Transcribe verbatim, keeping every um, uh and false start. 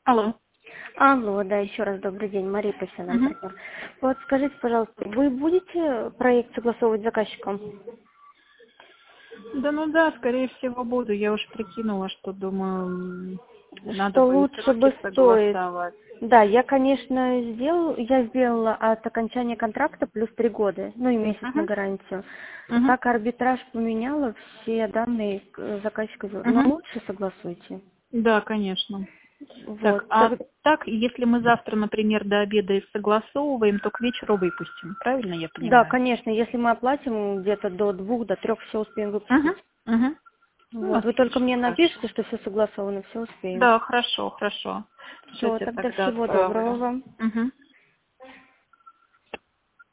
Алло. Алло, да, еще раз добрый день, Мария, профессиональный Мгм. партнер. Вот скажите, пожалуйста, вы будете проект согласовывать с заказчиком? Да ну да, скорее всего буду. Я уже прикинула, что думаю, м, надо Что бы и лучше бы сроки стоит? согласовать. Да, я, конечно, сделал, я сделала от окончания контракта плюс три года, ну и месяц на Мгм. гарантию. Мгм. Так арбитраж поменяла все данные к- заказчика, но Мгм. лучше согласуйте. Да, конечно. Так, Вот. а так- так, если мы завтра, например, до обеда их согласовываем, то к вечеру выпустим. Правильно я Да, понимаю? конечно, если мы оплатим где-то до двух, до трех, все успеем выпустить. Угу. Угу. Ну, Вот, вы только отлично, мне напишите, хорошо. что все согласовано, все успеем. Да, хорошо, хорошо. Сейчас Все, я тогда тогда всего доброго отправлю. вам. Угу.